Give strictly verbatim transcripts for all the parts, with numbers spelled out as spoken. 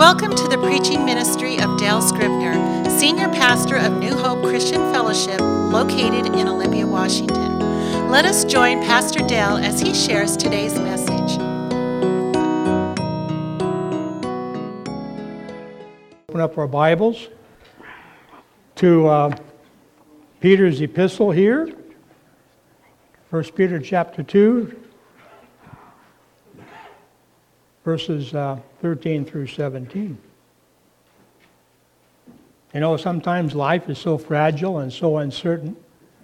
Welcome to the preaching ministry of Dale Scribner, Senior Pastor of New Hope Christian Fellowship, located in Olympia, Washington. Let us join Pastor Dale as he shares today's message. Open up our Bibles to uh, Peter's epistle here, First Peter chapter two, verses uh, thirteen through seventeen. You know, sometimes life is so fragile and so uncertain.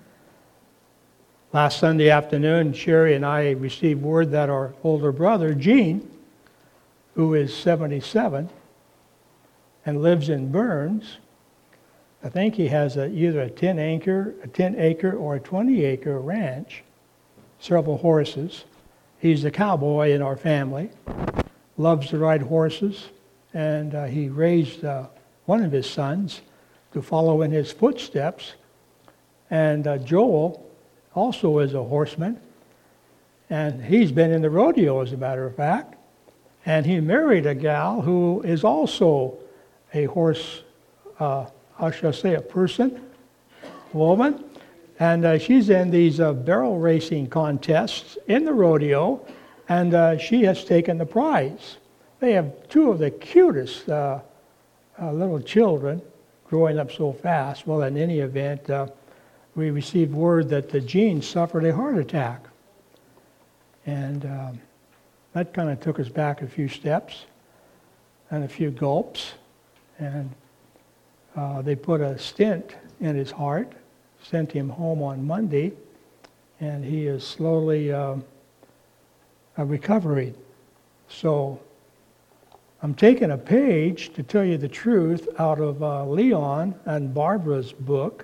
Last Sunday afternoon, Sherry and I received word that our older brother, Gene, who is seventy-seven and lives in Burns, I think he has a, either a ten acre, a ten acre or a twenty acre ranch, several horses. He's the cowboy in our family, loves to ride horses, and uh, he raised uh, one of his sons to follow in his footsteps. And uh, Joel also is a horseman, and he's been in the rodeo, as a matter of fact. And he married a gal who is also a horse, uh, how shall I say, a person, woman. And uh, she's in these uh, barrel racing contests in the rodeo, and uh, she has taken the prize. They have two of the cutest uh, uh, little children growing up so fast. Well, in any event, uh, we received word that the Gene suffered a heart attack. And um, that kind of took us back a few steps and a few gulps. And uh, they put a stent in his heart, sent him home on Monday, and he is slowly um, uh, recovering. So I'm taking a page, to tell you the truth, out of uh, Leon and Barbara's book.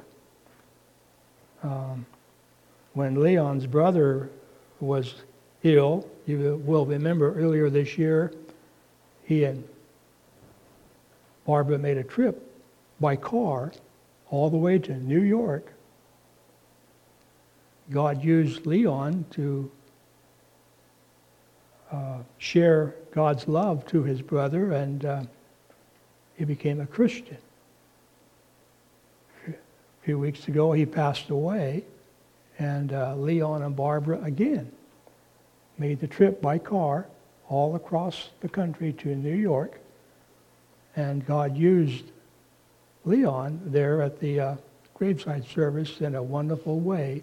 Um, when Leon's brother was ill, you will remember earlier this year, he and Barbara made a trip by car all the way to New York. God used Leon to uh, share God's love to his brother, and uh, he became a Christian. A few weeks ago, he passed away, and uh, Leon and Barbara again made the trip by car all across the country to New York, and God used Leon there at the uh, graveside service in a wonderful way.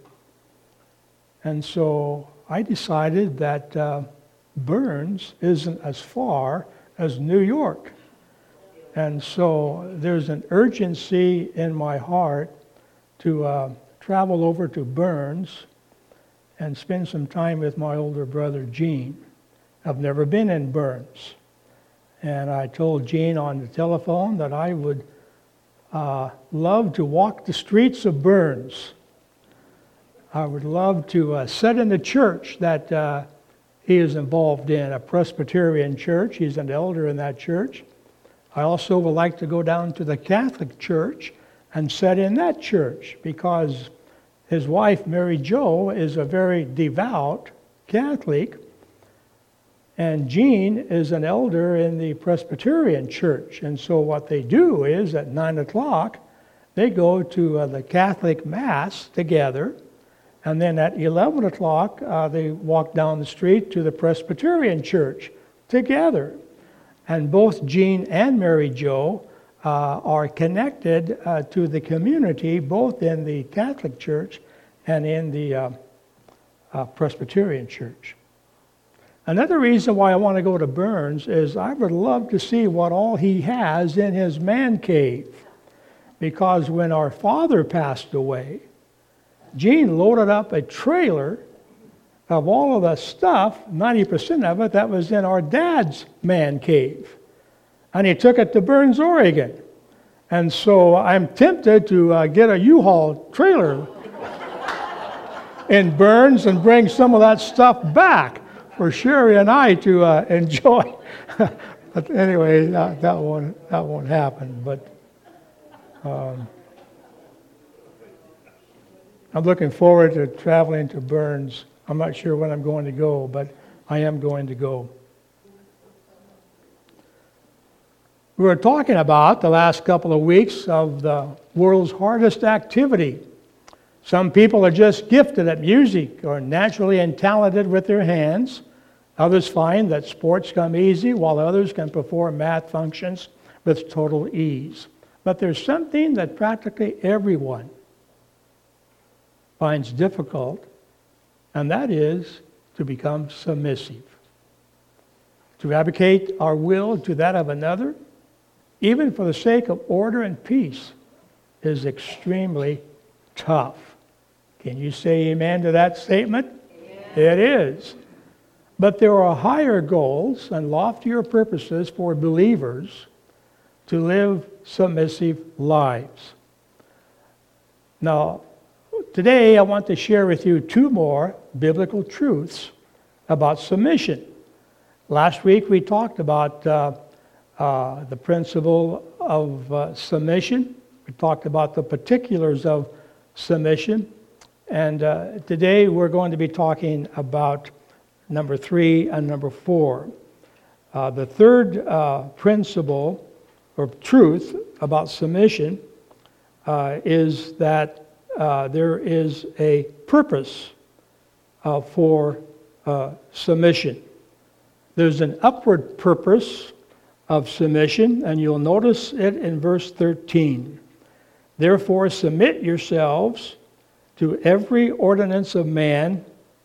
And so I decided that uh, Burns isn't as far as New York. And so there's an urgency in my heart to uh, travel over to Burns and spend some time with my older brother, Gene. I've never been in Burns. And I told Gene on the telephone that I would uh, love to walk the streets of Burns. I would love to uh, sit in the church that uh, he is involved in, a Presbyterian church. He's an elder in that church. I also would like to go down to the Catholic church and sit in that church, because his wife, Mary Jo, is a very devout Catholic, and Gene is an elder in the Presbyterian church. And so what they do is at nine o'clock, they go to uh, the Catholic Mass together, and then at eleven o'clock, uh, they walk down the street to the Presbyterian church together. And both Gene and Mary Jo uh, are connected uh, to the community, both in the Catholic church and in the uh, uh, Presbyterian church. Another reason why I want to go to Burns is I would love to see what all he has in his man cave. Because when our father passed away, Gene loaded up a trailer of all of the stuff, ninety percent of it, that was in our dad's man cave. And he took it to Burns, Oregon. And so I'm tempted to uh, get a U-Haul trailer in Burns and bring some of that stuff back for Sherry and I to uh, enjoy. But anyway, that, that, won't, that won't happen. But um, I'm looking forward to traveling to Burns. I'm not sure when I'm going to go, but I am going to go. We were talking about the last couple of weeks of the world's hardest activity. Some people are just gifted at music or naturally and talented with their hands. Others find that sports come easy, while others can perform math functions with total ease. But there's something that practically everyone finds difficult, and that is to become submissive. To abdicate our will to that of another, even for the sake of order and peace, is extremely tough. Can you say amen to that statement? Yeah. It is. But there are higher goals and loftier purposes for believers to live submissive lives. Now, today I want to share with you two more biblical truths about submission. Last week we talked about uh, uh, the principle of uh, submission. We talked about the particulars of submission. And uh, today we're going to be talking about number three and number four. Uh, the third uh, principle or truth about submission uh, is that uh, there is a purpose uh, for uh, submission. There's an upward purpose of submission, and you'll notice it in verse thirteen. Therefore, submit yourselves to every ordinance of man.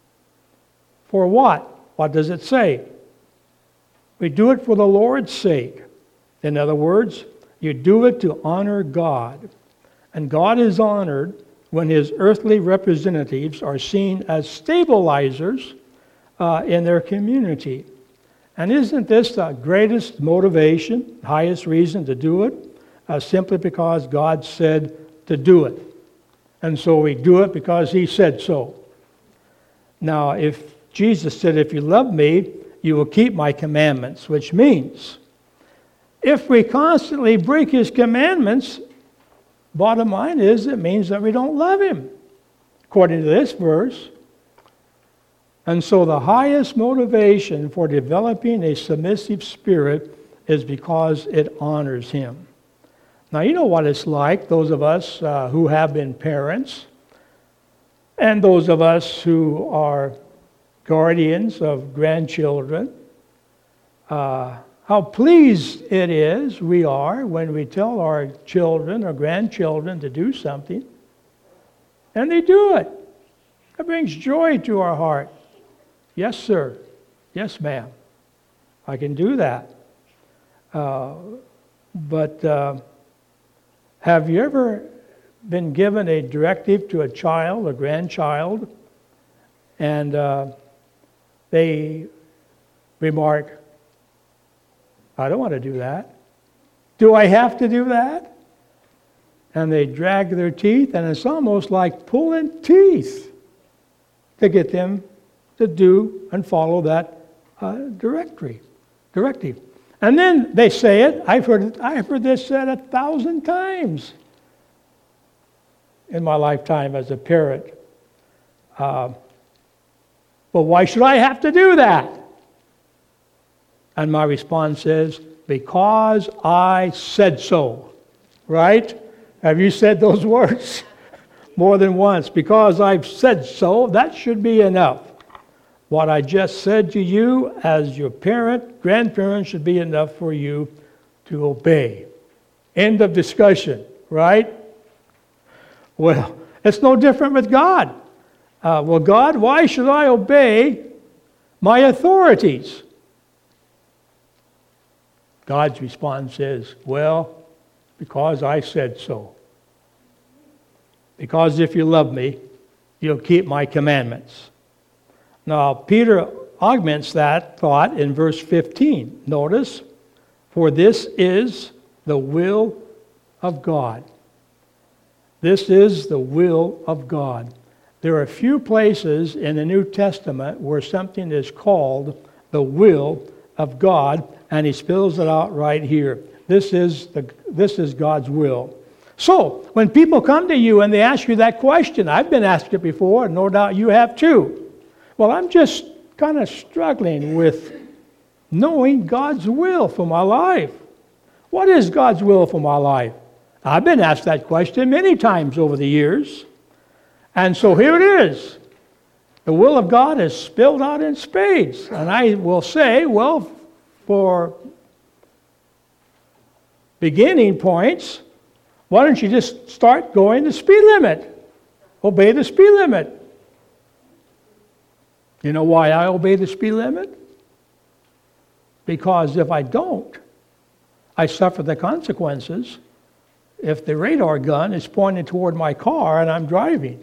For what? What does it say? We do it for the Lord's sake. In other words, you do it to honor God. And God is honored when his earthly representatives are seen as stabilizers uh, in their community. And isn't this the greatest motivation, highest reason to do it? Uh, simply because God said to do it. And so we do it because he said so. Now, if Jesus said, if you love me, you will keep my commandments, which means if we constantly break his commandments, bottom line is it means that we don't love him, according to this verse. And so the highest motivation for developing a submissive spirit is because it honors him. Now, you know what it's like, those of us uh, who have been parents, and those of us who are guardians of grandchildren, uh, how pleased it is we are when we tell our children or grandchildren to do something, and they do it. It brings joy to our heart. Yes, sir. Yes, ma'am. I can do that. Uh, but uh, have you ever been given a directive to a child, a grandchild, and uh, they remark, I don't want to do that. Do I have to do that? And they drag their teeth, and it's almost like pulling teeth to get them to do and follow that uh, directory, directive. And then they say it. I've heard it, I've heard this said a thousand times in my lifetime as a parent. Uh, but why should I have to do that? And my response is, because I said so. Right? Have you said those words? More than once. Because I've said so, that should be enough. What I just said to you as your parent, grandparent, should be enough for you to obey. End of discussion, right? Well, it's no different with God. Uh, well, God, why should I obey my authorities? God's response is, well, because I said so. Because if you love me, you'll keep my commandments. Now, Peter augments that thought in verse fifteen. Notice, for this is the will of God. This is the will of God. There are few places in the New Testament where something is called the will of God, and he spells it out right here. This is the this is God's will. So, when people come to you and they ask you that question, I've been asked it before, and no doubt you have too. Well, I'm just kind of struggling with knowing God's will for my life. What is God's will for my life? I've been asked that question many times over the years. And so here it is. The will of God is spelled out in spades. And I will say, well, for beginning points, why don't you just start going the speed limit? Obey the speed limit. You know why I obey the speed limit? Because if I don't, I suffer the consequences if the radar gun is pointed toward my car and I'm driving.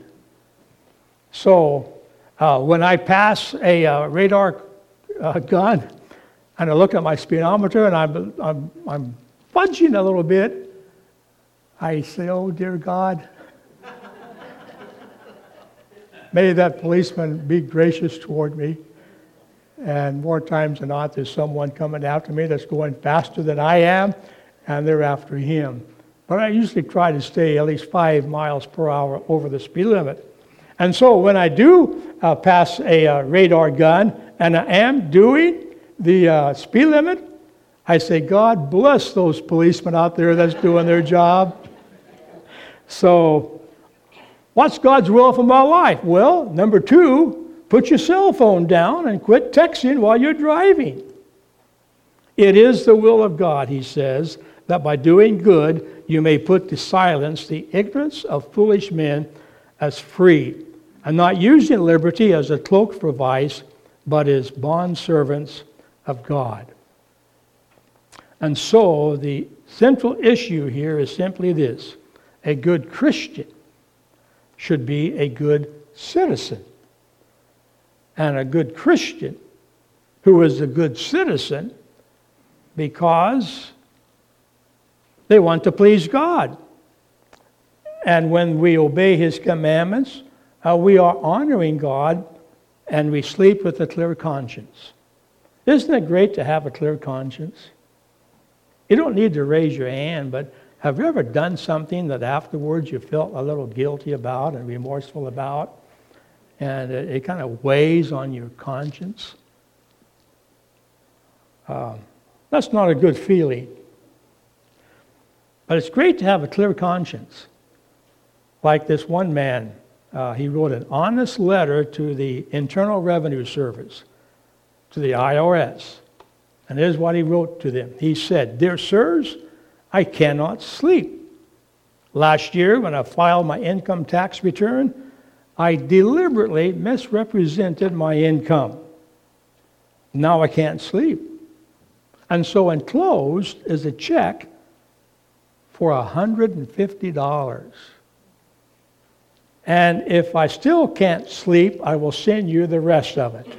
So uh, when I pass a uh, radar uh, gun and I look at my speedometer and I'm, I'm, I'm fudging a little bit, I say, oh, dear God, may that policeman be gracious toward me. And more times than not, there's someone coming after me that's going faster than I am, and they're after him. But I usually try to stay at least five miles per hour over the speed limit. And so when I do uh, pass a uh, radar gun and I am doing the uh, speed limit, I say, God bless those policemen out there that's doing their job. So what's God's will for my life? Well, number two, put your cell phone down and quit texting while you're driving. It is the will of God, he says, that by doing good you may put to silence the ignorance of foolish men as free, and not using liberty as a cloak for vice, but as bondservants of God. And so the central issue here is simply this: a good Christian should be a good citizen. And a good Christian who is a good citizen because they want to please God. And when we obey his commandments, uh, we are honoring God and we sleep with a clear conscience. Isn't it great to have a clear conscience? You don't need to raise your hand, but have you ever done something that afterwards you felt a little guilty about and remorseful about? And it, it kind of weighs on your conscience. Um, that's not a good feeling. But it's great to have a clear conscience. Like this one man, uh, he wrote an honest letter to the Internal Revenue Service, to the I R S. And here's what he wrote to them. He said, "Dear sirs, I cannot sleep. Last year, when I filed my income tax return, I deliberately misrepresented my income. Now I can't sleep. And so enclosed is a check for one hundred fifty dollars. And if I still can't sleep, I will send you the rest of it."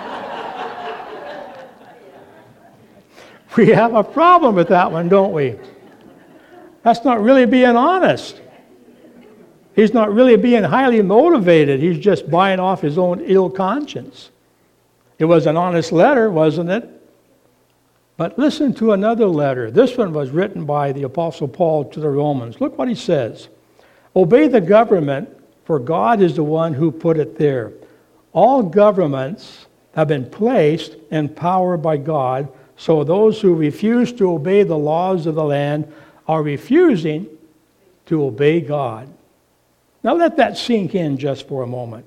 We have a problem with that one, don't we? That's not really being honest. He's not really being highly motivated. He's just buying off his own ill conscience. It was an honest letter, wasn't it? But listen to another letter. This one was written by the Apostle Paul to the Romans. Look what he says. "Obey the government, for God is the one who put it there. All governments have been placed in power by God, so those who refuse to obey the laws of the land are refusing to obey God." Now let that sink in just for a moment.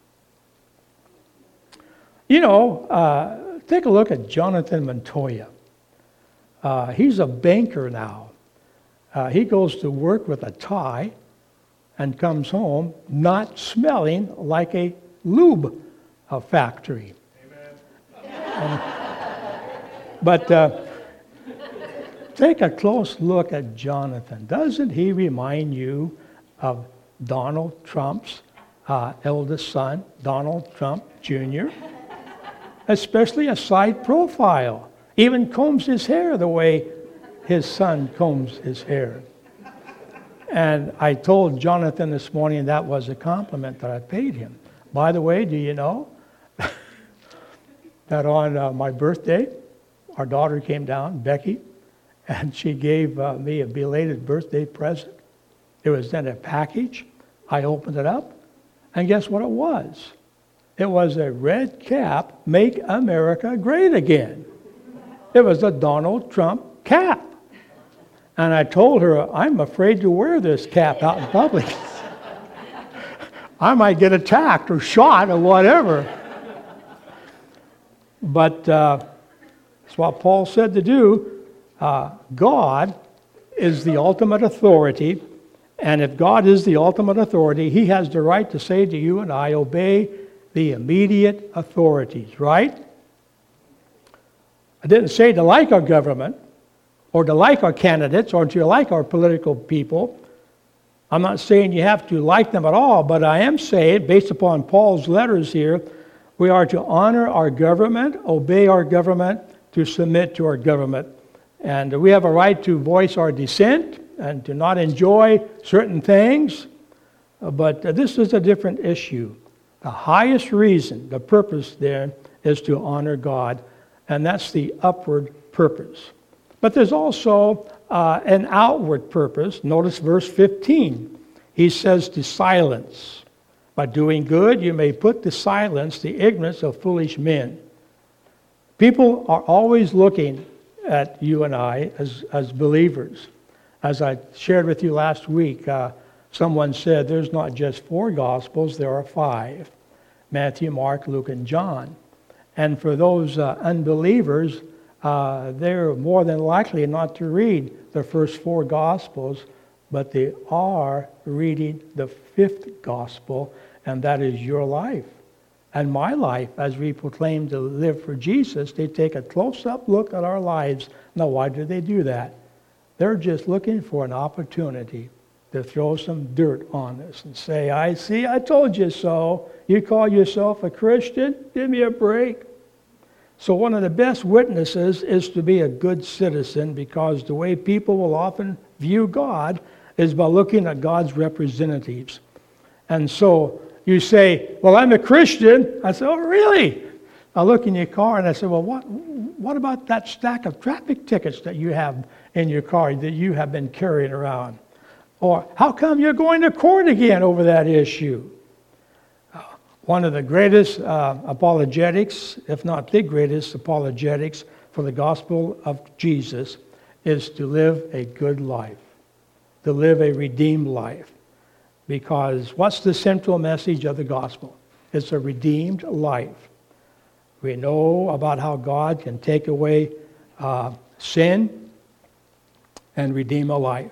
You know, uh, take a look at Jonathan Montoya. Uh, he's a banker now. Uh, he goes to work with a tie and comes home not smelling like a lube uh, factory. Amen. And, but uh, take a close look at Jonathan. Doesn't he remind you of Donald Trump's uh, eldest son, Donald Trump Junior? Especially a side profile. Even combs his hair the way his son combs his hair. And I told Jonathan this morning that was a compliment that I paid him. By the way, do you know that on uh, my birthday, our daughter came down, Becky, and she gave uh, me a belated birthday present. It was in a package. I opened it up, and guess what it was? It was a red cap, Make America Great Again. It was a Donald Trump cap. And I told her, I'm afraid to wear this cap out in public. I might get attacked or shot or whatever. But uh, that's what Paul said to do. Uh, God is the ultimate authority. And if God is the ultimate authority, he has the right to say to you and I, obey the immediate authorities, right? I didn't say to like our government, or to like our candidates, or to like our political people. I'm not saying you have to like them at all, but I am saying, based upon Paul's letters here, we are to honor our government, obey our government, to submit to our government. And we have a right to voice our dissent and to not enjoy certain things, but this is a different issue. The highest reason, the purpose there, is to honor God, and that's the upward purpose. But there's also uh, an outward purpose. Notice verse fifteen. He says to silence. By doing good, you may put to silence the ignorance of foolish men. People are always looking at you and I as, as believers. As I shared with you last week, uh, someone said there's not just four Gospels, there are five. Matthew, Mark, Luke, and John. And for those uh, unbelievers, uh, they're more than likely not to read the first four Gospels, but they are reading the fifth Gospel, and that is your life. And my life, as we proclaim to live for Jesus, they take a close-up look at our lives. Now, why do they do that? They're just looking for an opportunity to throw some dirt on us and say, I see, I told you so. You call yourself a Christian? Give me a break. So one of the best witnesses is to be a good citizen, because the way people will often view God is by looking at God's representatives. And so you say, well, I'm a Christian. I say, oh, really? I look in your car and I say, well, what, what about that stack of traffic tickets that you have in your car that you have been carrying around? Or how come you're going to court again over that issue? Uh, one of the greatest uh, apologetics, if not the greatest apologetics for the gospel of Jesus, is to live a good life, to live a redeemed life. Because what's the central message of the gospel? It's a redeemed life. We know about how God can take away uh, sin and redeem a life.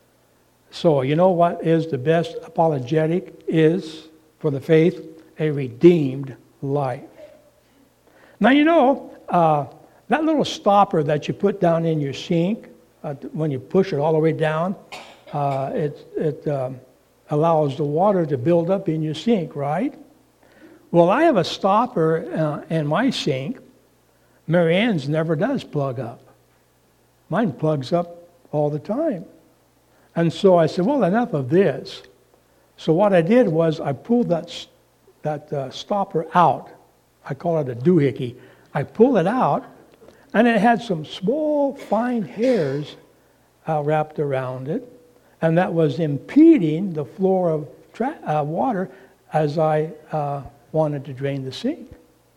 So you know what is the best apologetic is for the faith? A redeemed life. Now you know, uh, that little stopper that you put down in your sink, uh, when you push it all the way down, uh, it, it um, allows the water to build up in your sink, right? Well, I have a stopper uh, in my sink. Mary Ann's never does plug up. Mine plugs up all the time. And so I said, well, enough of this. So what I did was I pulled that, that uh, stopper out. I call it a doohickey. I pulled it out, and it had some small, fine hairs uh, wrapped around it, and that was impeding the flow of tra- uh, water as I uh, wanted to drain the sink.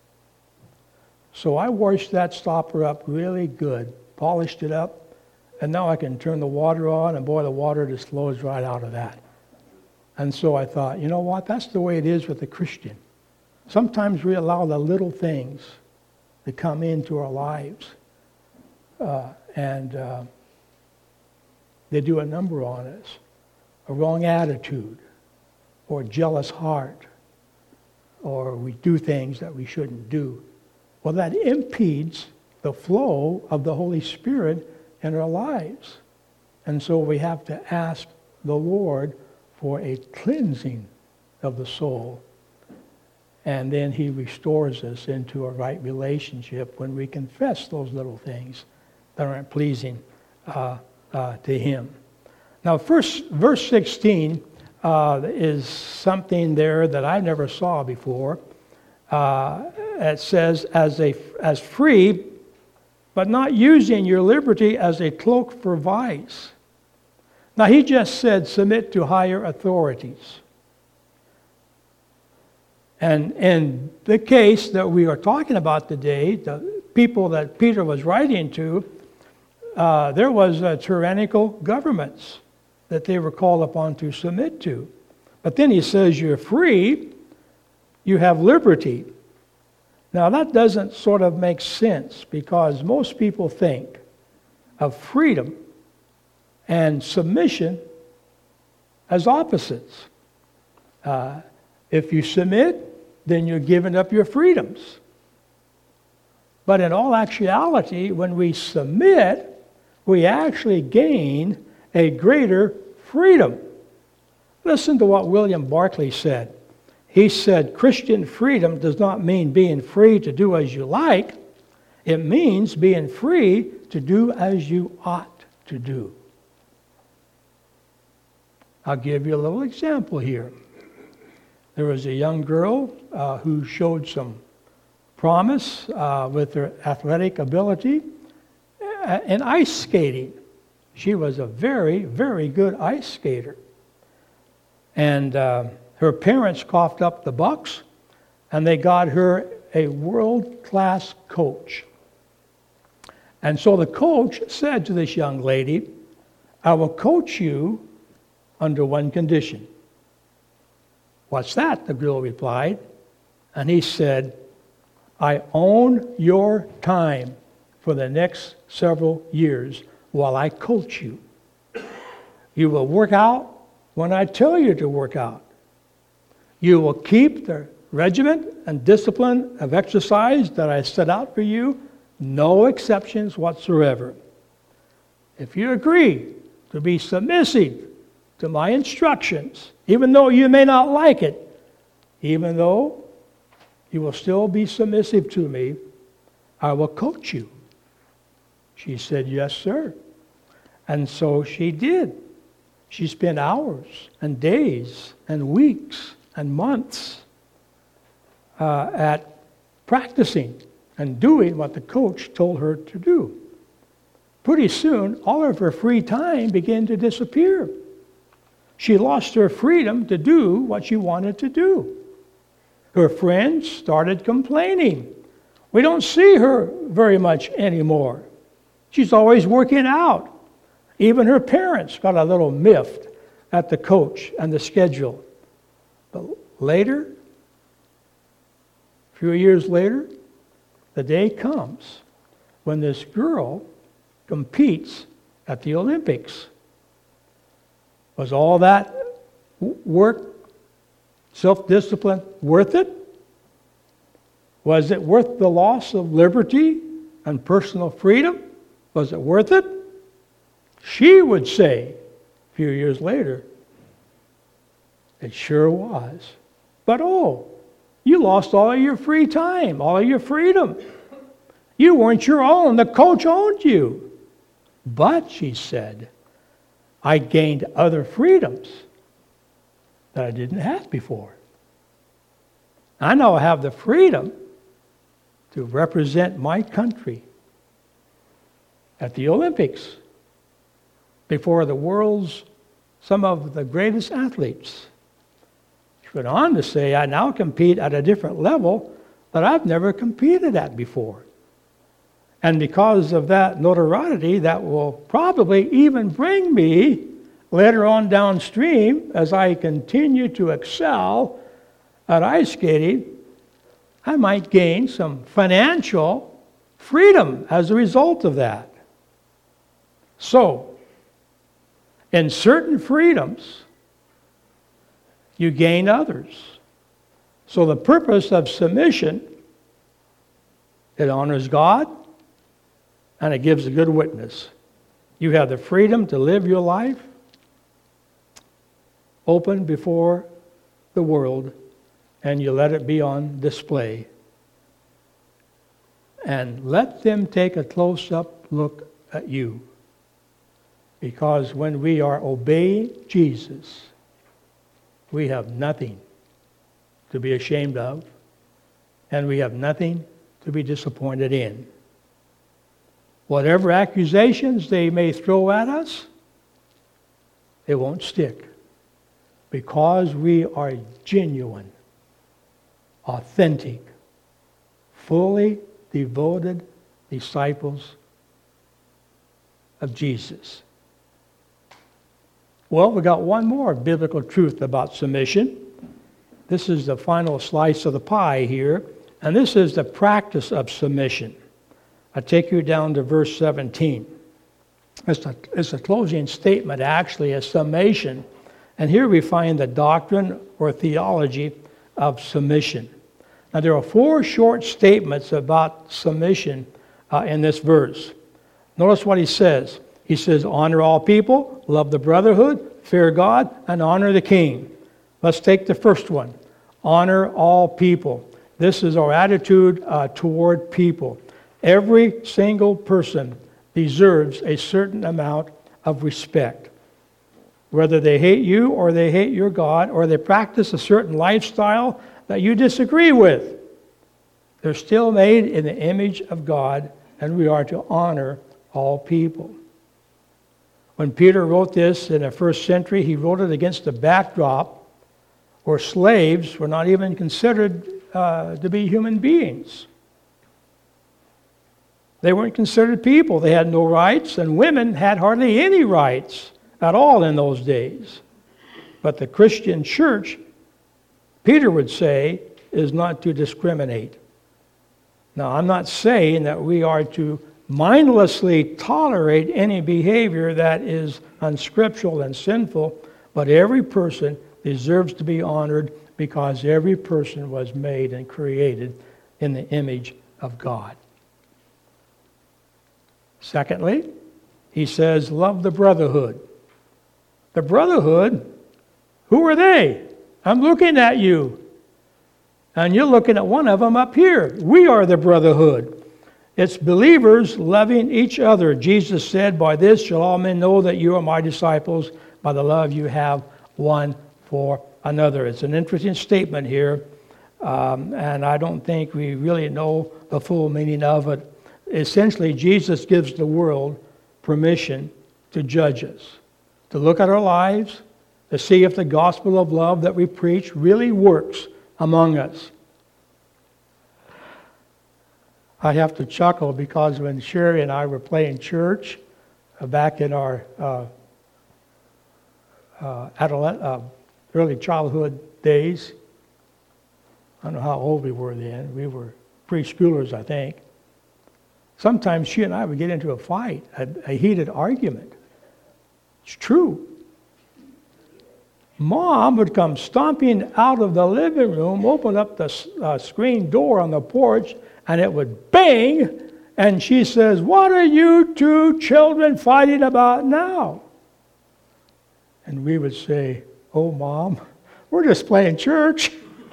So I washed that stopper up really good, polished it up, and now I can turn the water on, and boy, the water just flows right out of that. And so I thought, you know what? That's the way it is with the Christian. Sometimes we allow the little things to come into our lives, uh, and uh, they do a number on us. A wrong attitude, or a jealous heart, or we do things that we shouldn't do. Well, that impedes the flow of the Holy Spirit in our lives. And so we have to ask the Lord for a cleansing of the soul. And then he restores us into a right relationship when we confess those little things that aren't pleasing uh, uh, to him. Now, first, verse sixteen uh, is something there that I never saw before. Uh, it says, as a as free, but not using your liberty as a cloak for vice. Now, he just said, submit to higher authorities. And in the case that we are talking about today, the people that Peter was writing to, uh, there was uh, tyrannical governments that they were called upon to submit to. But then he says you're free, you have liberty. Now that doesn't sort of make sense because most people think of freedom and submission as opposites. Uh, if you submit, then you're giving up your freedoms. But in all actuality, when we submit, we actually gain a greater freedom. Listen to what William Barclay said. He said, Christian freedom does not mean being free to do as you like. It means being free to do as you ought to do. I'll give you a little example here. There was a young girl uh, who showed some promise uh, with her athletic ability uh, in ice skating. She was a very, very good ice skater. And uh, her parents coughed up the bucks, and they got her a world-class coach. And so the coach said to this young lady, I will coach you under one condition. What's that? The girl replied. And he said, I own your time for the next several years while I coach you. You will work out when I tell you to work out. You will keep the regimen and discipline of exercise that I set out for you, no exceptions whatsoever. If you agree to be submissive to my instructions, even though you may not like it, even though you will still be submissive to me, I will coach you. She said, yes, sir. And so she did. She spent hours and days and weeks and months uh, at practicing and doing what the coach told her to do. Pretty soon, all of her free time began to disappear. She lost her freedom to do what she wanted to do. Her friends started complaining. We don't see her very much anymore. She's always working out. Even her parents got a little miffed at the coach and the schedule. But later, a few years later, the day comes when this girl competes at the Olympics. Was all that work, self-discipline, worth it? Was it worth the loss of liberty and personal freedom? Was it worth it? She would say, a few years later, it sure was. But oh, you lost all of your free time, all of your freedom. You weren't your own. The coach owned you. But, she said, I gained other freedoms that I didn't have before. I now have the freedom to represent my country at the Olympics before the world's some of the greatest athletes. She went on to say, I now compete at a different level that I've never competed at before. And because of that notoriety, that will probably even bring me later on downstream as I continue to excel at ice skating, I might gain some financial freedom as a result of that. So, in certain freedoms, you gain others. So the purpose of submission, it honors God, and it gives a good witness. You have the freedom to live your life open before the world, and you let it be on display. And let them take a close-up look at you. Because when we are obeying Jesus, we have nothing to be ashamed of, and we have nothing to be disappointed in. Whatever accusations they may throw at us, it won't stick. Because we are genuine, authentic, fully devoted disciples of Jesus. Well, we got one more biblical truth about submission. This is the final slice of the pie here, and this is the practice of submission. I take you down to verse seventeen. It's a, it's a closing statement, actually, a summation. And here we find the doctrine or theology of submission. Now, there are four short statements about submission uh, in this verse. Notice what he says. He says, honor all people, love the brotherhood, fear God, and honor the king. Let's take the first one. Honor all people. This is our attitude uh, toward people. Every single person deserves a certain amount of respect. Whether they hate you or they hate your God or they practice a certain lifestyle that you disagree with, they're still made in the image of God, and we are to honor all people. When Peter wrote this in the first century, he wrote it against the backdrop where slaves were not even considered uh, to be human beings. They weren't considered people. They had no rights, and women had hardly any rights at all in those days. But the Christian church, Peter would say, is not to discriminate. Now, I'm not saying that we are to mindlessly tolerate any behavior that is unscriptural and sinful, but every person deserves to be honored because every person was made and created in the image of God. Secondly, he says, love the brotherhood. The brotherhood, who are they? I'm looking at you. And you're looking at one of them up here. We are the brotherhood. It's believers loving each other. Jesus said, by this shall all men know that you are my disciples, by the love you have one for another. It's an interesting statement here, um, and I don't think we really know the full meaning of it. Essentially, Jesus gives the world permission to judge us, to look at our lives, to see if the gospel of love that we preach really works among us. I have to chuckle because when Sherry and I were playing church uh, back in our uh, uh, adolescent, uh, early childhood days, I don't know how old we were then. We were preschoolers, I think. Sometimes she and I would get into a fight, a, a heated argument. It's true. Mom would come stomping out of the living room, open up the uh, screen door on the porch, and it would bang, and she says, "What are you two children fighting about now?" And we would say, "Oh, Mom, we're just playing church."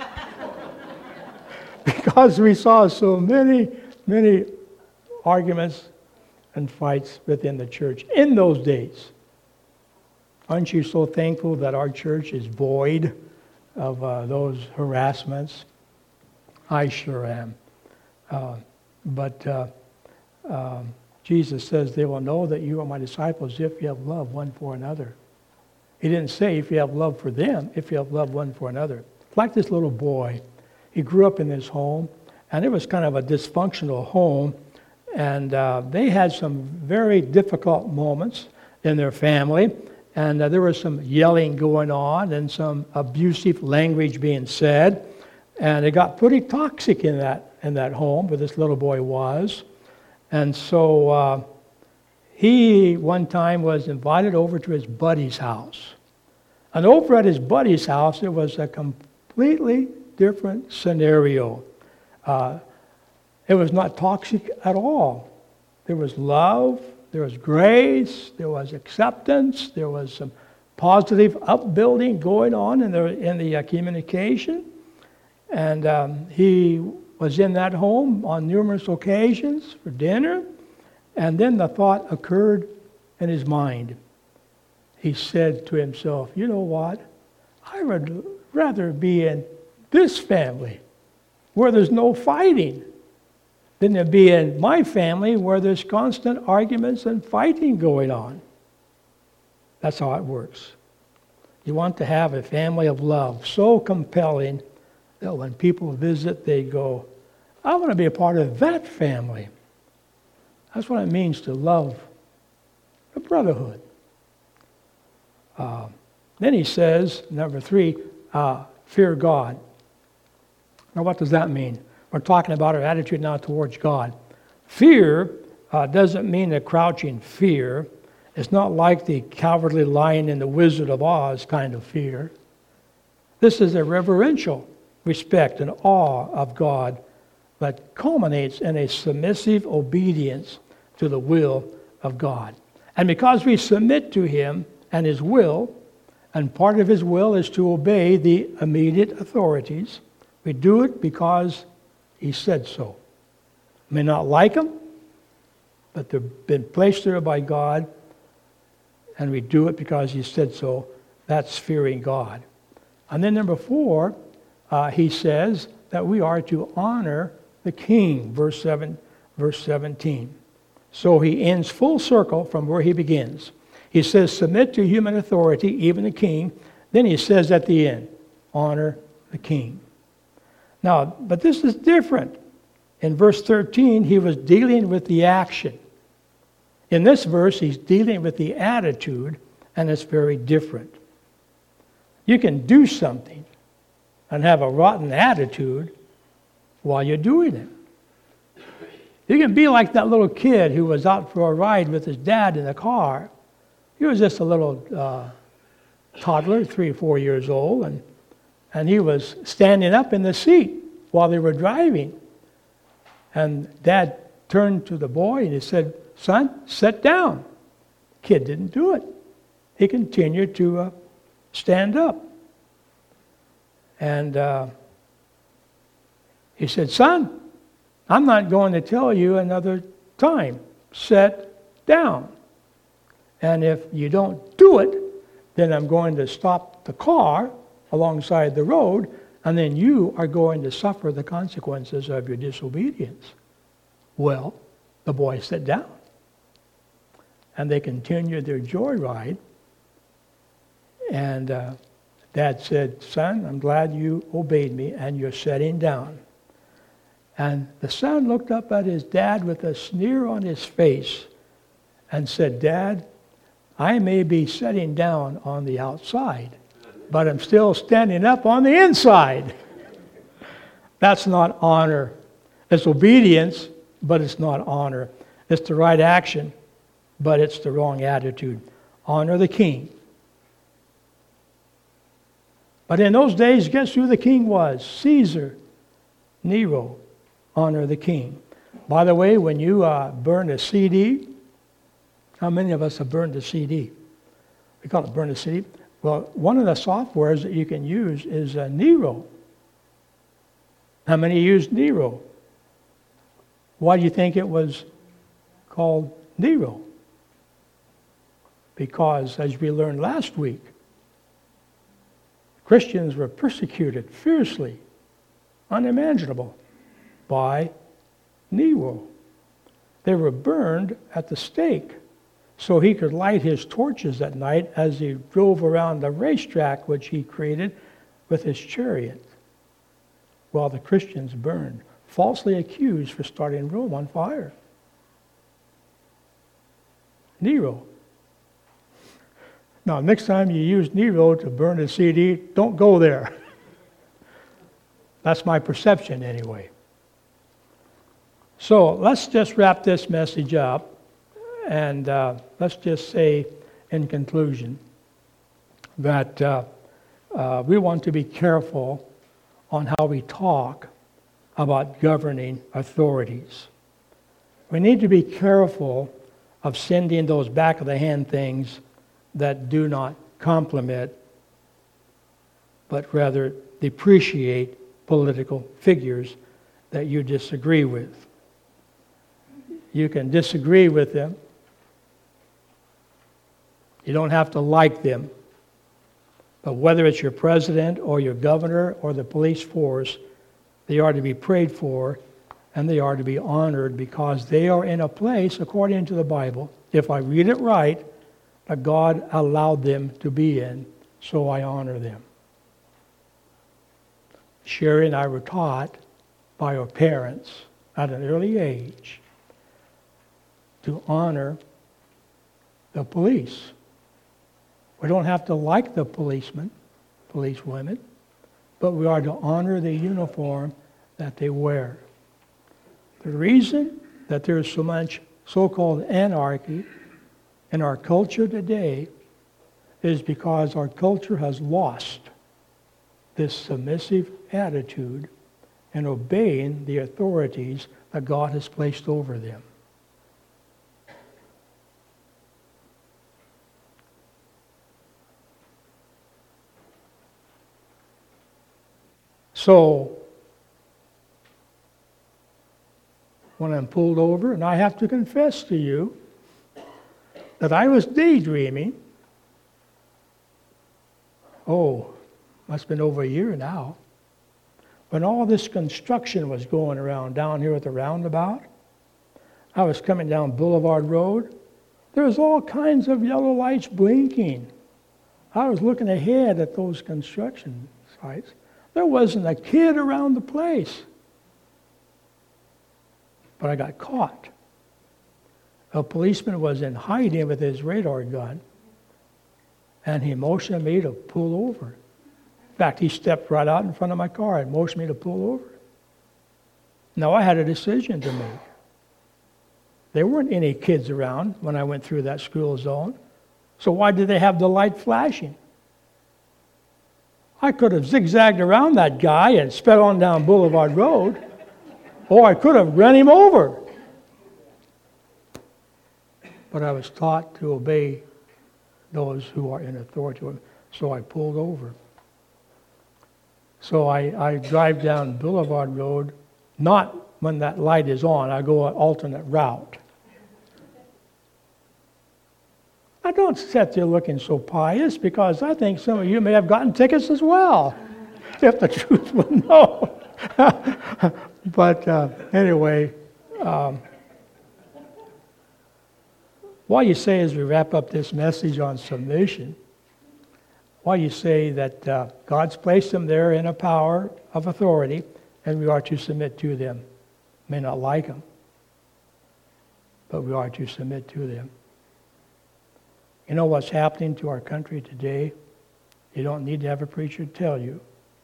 Because we saw so many, many arguments and fights within the church in those days. Aren't you so thankful that our church is void of uh, those harassments? I sure am. Uh, but uh, um, Jesus says, they will know that you are my disciples if you have love one for another. He didn't say if you have love for them, if you have love one for another. Like this little boy. He grew up in this home, and it was kind of a dysfunctional home, and uh, they had some very difficult moments in their family, and uh, there was some yelling going on and some abusive language being said, and it got pretty toxic in that in that home where this little boy was. And so uh, he one time was invited over to his buddy's house, and over at his buddy's house it was a completely different scenario. Uh, it was not toxic at all. There was love, there was grace, there was acceptance, there was some positive upbuilding going on in the in the uh, communication. And um, he was in that home on numerous occasions for dinner. And then the thought occurred in his mind. He said to himself, "You know what? I would rather be in this family where there's no fighting than to be in my family where there's constant arguments and fighting going on." That's how it works. You want to have a family of love so compelling that when people visit, they go, "I want to be a part of that family." That's what it means to love brotherhood. Uh, then he says, number three, uh, fear God. Now what does that mean? We're talking about our attitude now towards God. Fear uh, doesn't mean a crouching fear. It's not like the cowardly lion in the Wizard of Oz kind of fear. This is a reverential respect and awe of God that culminates in a submissive obedience to the will of God. And because we submit to Him and His will, and part of His will is to obey the immediate authorities, we do it because He said so. May not like them, but they've been placed there by God, and we do it because He said so. That's fearing God. And then number four, uh, he says that we are to honor the king, verse seven, verse seventeen. So he ends full circle from where he begins. He says, submit to human authority, even the king. Then he says at the end, honor the king. Now, but this is different. In verse thirteen, he was dealing with the action. In this verse, he's dealing with the attitude, and it's very different. You can do something and have a rotten attitude while you're doing it. You can be like that little kid who was out for a ride with his dad in the car. He was just a little uh, toddler, three or four years old, and, and he was standing up in the seat while they were driving. And Dad turned to the boy and he said, son, sit down. The kid didn't do it. He continued to uh, stand up. And uh, he said, son, I'm not going to tell you another time. Sit down. And if you don't do it, then I'm going to stop the car alongside the road, and then you are going to suffer the consequences of your disobedience. Well, the boy sat down. And they continued their joyride. And uh, Dad said, son, I'm glad you obeyed me, and you're sitting down. And the son looked up at his dad with a sneer on his face and said, Dad, I may be sitting down on the outside, but I'm still standing up on the inside. That's not honor. It's obedience, but it's not honor. It's the right action, but it's the wrong attitude. Honor the king. But in those days, guess who the king was? Caesar, Nero. Honor the king. By the way, when you uh, burn a C D, how many of us have burned a C D? We call it burn a C D. Well, one of the softwares that you can use is uh, Nero. How many used Nero? Why do you think it was called Nero? Because, as we learned last week, Christians were persecuted fiercely, unimaginable, by Nero. They were burned at the stake so he could light his torches at night as he drove around the racetrack which he created with his chariot, while the Christians burned, falsely accused for starting Rome on fire. Nero. Now, next time you use Nero to burn a C D, don't go there. That's my perception anyway. So let's just wrap this message up, and uh, let's just say in conclusion that uh, uh, we want to be careful on how we talk about governing authorities. We need to be careful of sending those back-of-the-hand things that do not compliment, but rather depreciate political figures that you disagree with. You can disagree with them. You don't have to like them. But whether it's your president or your governor or the police force, they are to be prayed for and they are to be honored because they are in a place, according to the Bible, if I read it right, that God allowed them to be in, so I honor them. Sherry and I were taught by our parents at an early age to honor the police. We don't have to like the policemen, police women, but we are to honor the uniform that they wear. The reason that there's so much so-called anarchy in our culture today is because our culture has lost this submissive attitude in obeying the authorities that God has placed over them. So, when I'm pulled over, and I have to confess to you that I was daydreaming, oh, must have been over a year now, when all this construction was going around down here at the roundabout. I was coming down Boulevard Road. There was all kinds of yellow lights blinking. I was looking ahead at those construction sites. There wasn't a kid around the place. But I got caught. A policeman was in hiding with his radar gun, and he motioned me to pull over. In fact, he stepped right out in front of my car and motioned me to pull over. Now, I had a decision to make. There weren't any kids around when I went through that school zone, so why did they have the light flashing? I could have zigzagged around that guy and sped on down Boulevard Road, or I could have run him over. But I was taught to obey those who are in authority, so I pulled over. So I, I drive down Boulevard Road, not when that light is on. I go an alternate route. I don't sit there looking so pious because I think some of you may have gotten tickets as well, if the truth were known. But uh, anyway, um, what you say as we wrap up this message on submission, what you say that uh, God's placed them there in a power of authority, and we are to submit to them. May not like them, but we are to submit to them. You know what's happening to our country today? You don't need to have a preacher tell you.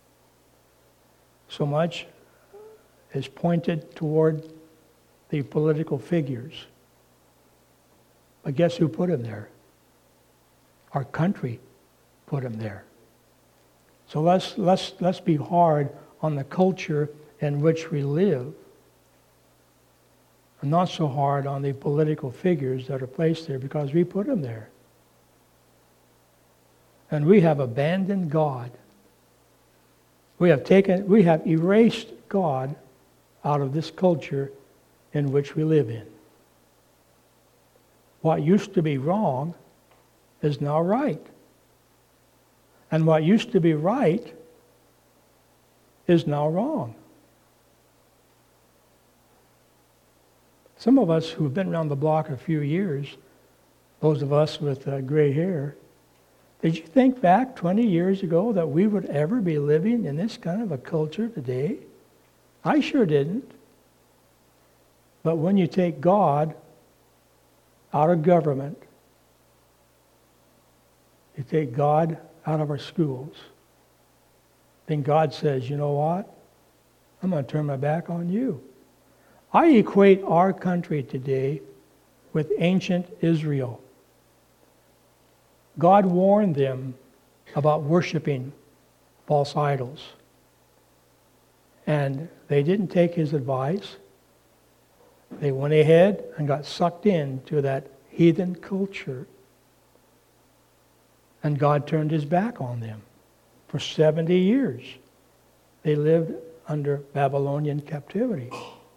So much is pointed toward the political figures. But guess who put them there? Our country put them there. So let's, let's, let's be hard on the culture in which we live, and not so hard on the political figures that are placed there because we put them there. And we have abandoned God. We have taken, we have erased God out of this culture in which we live in. What used to be wrong is now right. And what used to be right is now wrong. Some of us who've been around the block a few years, those of us with uh, gray hair, did you think back twenty years ago that we would ever be living in this kind of a culture today? I sure didn't. But when you take God out of government, you take God out of our schools, then God says, you know what? I'm going to turn my back on you. I equate our country today with ancient Israel. God warned them about worshiping false idols. And they didn't take his advice. They went ahead and got sucked into that heathen culture. And God turned his back on them. For seventy years, they lived under Babylonian captivity.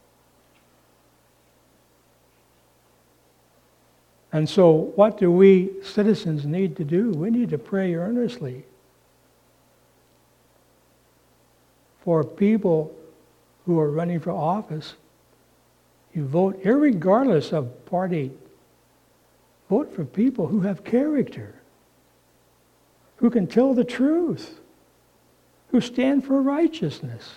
And so what do we citizens need to do? We need to pray earnestly for people who are running for office. You vote, irregardless of party, vote for people who have character, who can tell the truth, who stand for righteousness.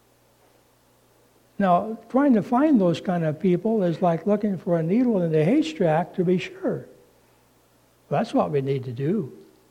Now, trying to find those kind of people is like looking for a needle in the haystack, to be sure. That's what we need to do.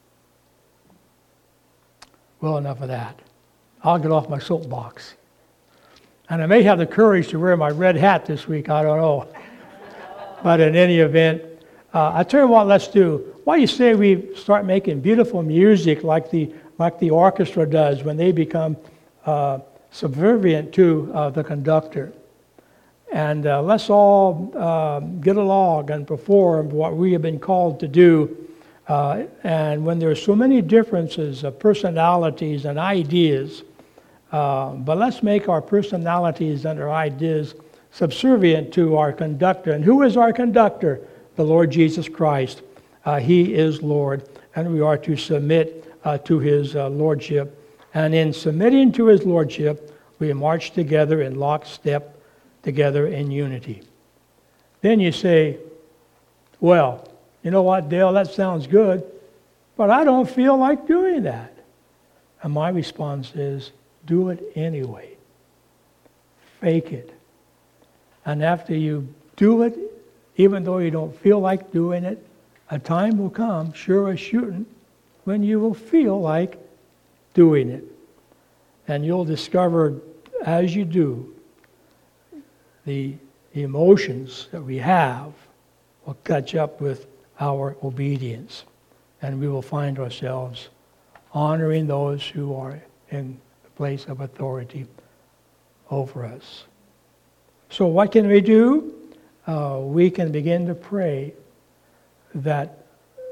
Well, enough of that. I'll get off my soapbox. And I may have the courage to wear my red hat this week, I don't know. But in any event, uh, I tell you what, let's do. Why do you say we start making beautiful music like the like the orchestra does when they become uh, subservient to uh, the conductor? And uh, let's all uh, get along and perform what we have been called to do. Uh, and when there are so many differences of personalities and ideas, uh, but let's make our personalities and our ideas subservient to our conductor. And who is our conductor? The Lord Jesus Christ. Uh, he is Lord, and we are to submit uh, to His uh, Lordship. And in submitting to His Lordship, we march together in lockstep, together in unity. Then you say, well, you know what, Dale, that sounds good, but I don't feel like doing that. And my response is, do it anyway. Fake it. And after you do it, even though you don't feel like doing it, a time will come, sure as shooting, when you will feel like doing it. And you'll discover as you do, the emotions that we have will catch up with our obedience. And we will find ourselves honoring those who are in the place of authority over us. So what can we do? Uh, we can begin to pray that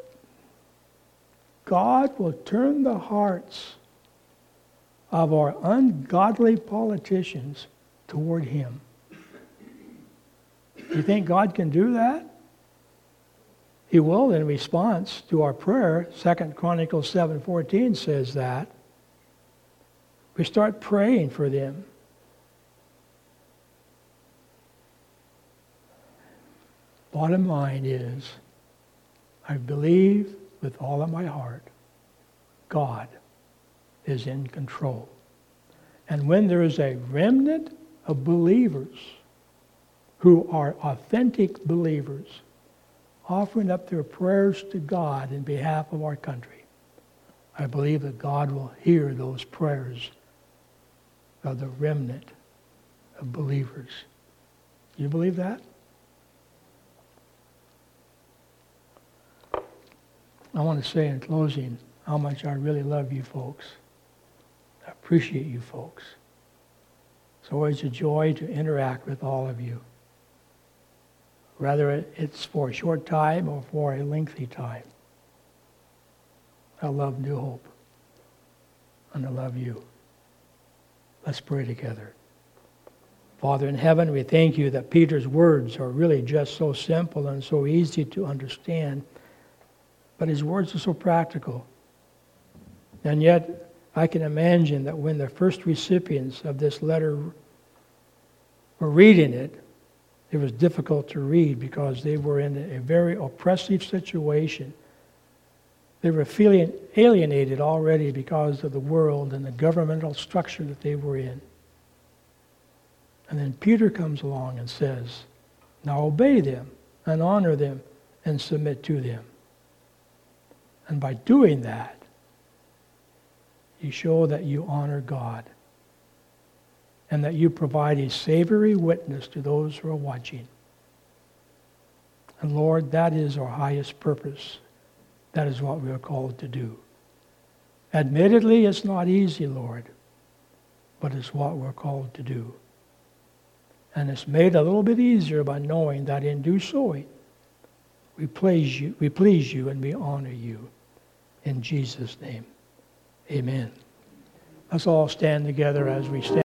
God will turn the hearts of our ungodly politicians toward Him. You think God can do that? He will in response to our prayer. Second Chronicles seven fourteen says that. We start praying for them. Bottom line is, I believe with all of my heart, God is in control. And when there is a remnant of believers who are authentic believers, offering up their prayers to God in behalf of our country, I believe that God will hear those prayers of the remnant of believers. You believe that? I want to say in closing how much I really love you folks. I appreciate you folks. It's always a joy to interact with all of you, whether it's for a short time or for a lengthy time. I love New Hope, and I love you. Let's pray together. Father in heaven, we thank you that Peter's words are really just so simple and so easy to understand, but his words are so practical. And yet, I can imagine that when the first recipients of this letter were reading it, it was difficult to read because they were in a very oppressive situation. They were feeling alienated already because of the world and the governmental structure that they were in. And then Peter comes along and says, now obey them and honor them and submit to them. And by doing that, you show that you honor God and that you provide a savory witness to those who are watching. And Lord, that is our highest purpose. That is what we are called to do. Admittedly, it's not easy, Lord, but it's what we're called to do. And it's made a little bit easier by knowing that in do so, we please you, we please you and we honor you. In Jesus' name, amen. Let's all stand together as we stand.